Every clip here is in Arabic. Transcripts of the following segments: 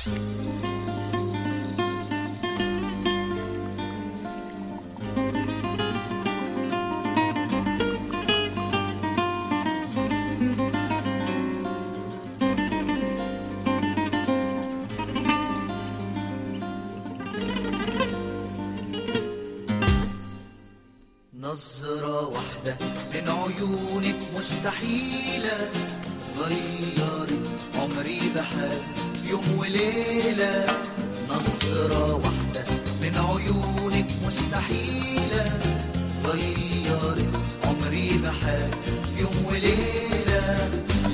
نظرة واحدة من عيونك مستحيلة غيرت عمري بحال يوم وليلة. نظرة واحدة من عيونك مستحيلة غيرت عمري بحال يوم وليلة.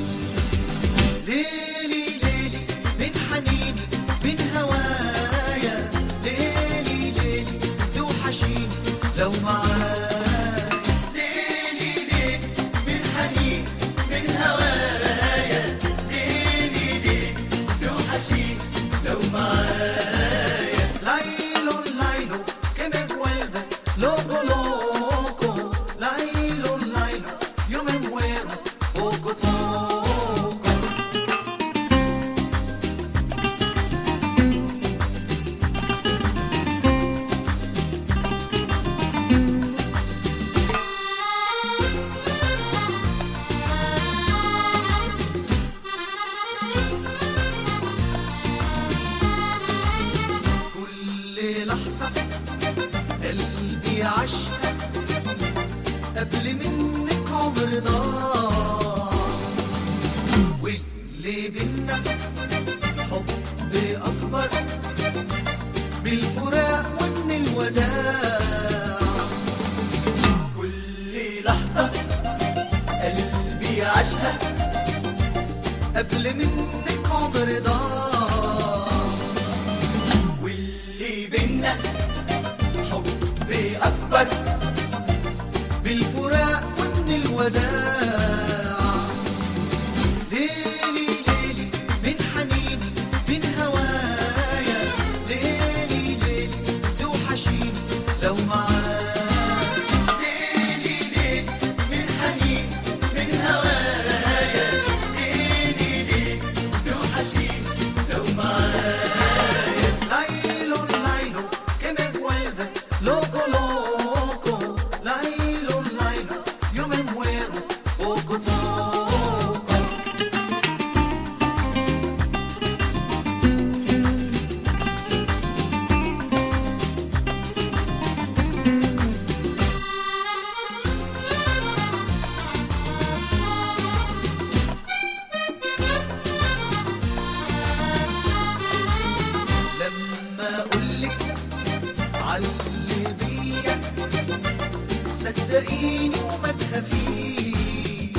ليلي ليلي من حنيني من هوايا، ليلي ليلي توحشيني لو معاك. قلبي عشقك قبل منك عمر ضاع، واللي بينا حب أكبر بالفراق ومن الوداع. كل لحظة قلبي عشقك قبل منك عمر ضاع، واللي بينا أكبر بالفراق ومن الوداع. ليلي ليلي من حنيني من هوايا، ليلي ليلي توحشيني لو معاك. ليلي ليلي من حنيني من هوايا، ليلي ليلي توحشيني لو معاك. Lailo, lailo, que me vuelve loco, loco, lailo, lailo, yo me muero poco, poco. لما أقولك عاللي بيا صدقيني وما تخافيش،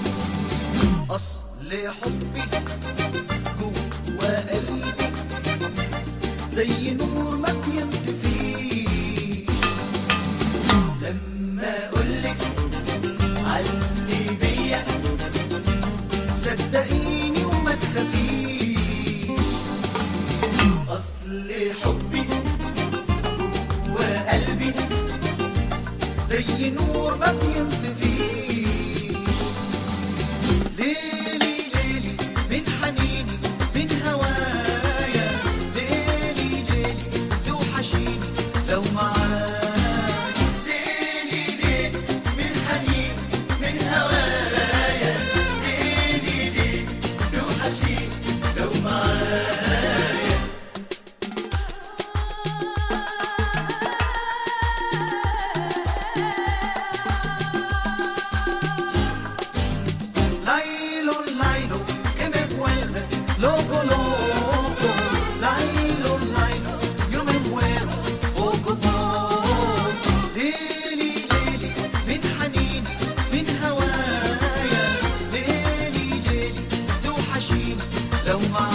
أصل حبي جوا قلبي زي نور ما بينطفيش. لما أقولك عاللي بيا صدقيني وما تخافيش، أصل حبي جوا قلبي زي نور ما بينطفيش. ليلي ليلي من حنيني من هوايا، ليلي ليلي توحشيني لو معاك. ليلي ليلي من حنيني من هوايا، ليلي ليلي توحشيني لو معاك. Lailo, lailo, que me vuelve loco, loco. Lailo, lailo, yo me muero poco, poco. Lili, lili, من حنيني من هوايا، ليلي ليلي توحشيني لو معاك.